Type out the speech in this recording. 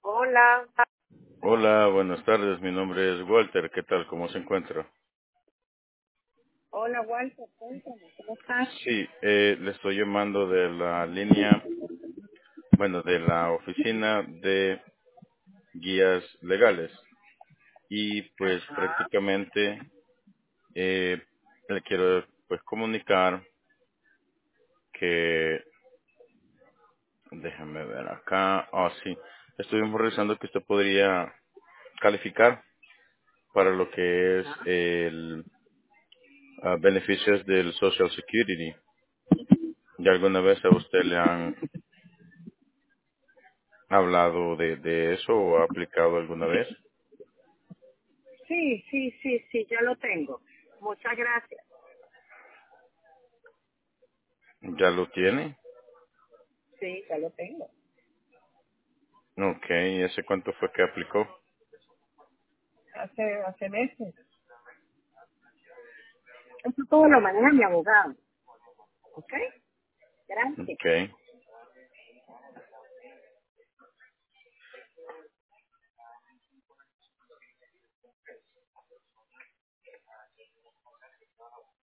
Hola, Hola, buenas tardes. Mi nombre es Walter. ¿Qué tal? ¿Cómo se encuentra? hola Walter, cuéntame, ¿cómo estás? Sí, le estoy llamando de la línea, bueno, de la oficina de guías legales. Y pues Ajá. prácticamente le quiero pues comunicar que, déjame ver acá, sí, estuvimos revisando que usted podría calificar para lo que es Ajá. el beneficios del Social Security. ¿Ya alguna vez a usted le han hablado de eso o ha aplicado alguna vez? Sí, sí, sí, sí, ya lo tengo. Muchas gracias. ¿Ya lo tiene? Sí, ya lo tengo. Ok, ¿y ese cuánto fue que aplicó? Hace meses. Eso todo lo maneja mi abogado. ¿Ok? Gracias. Ok.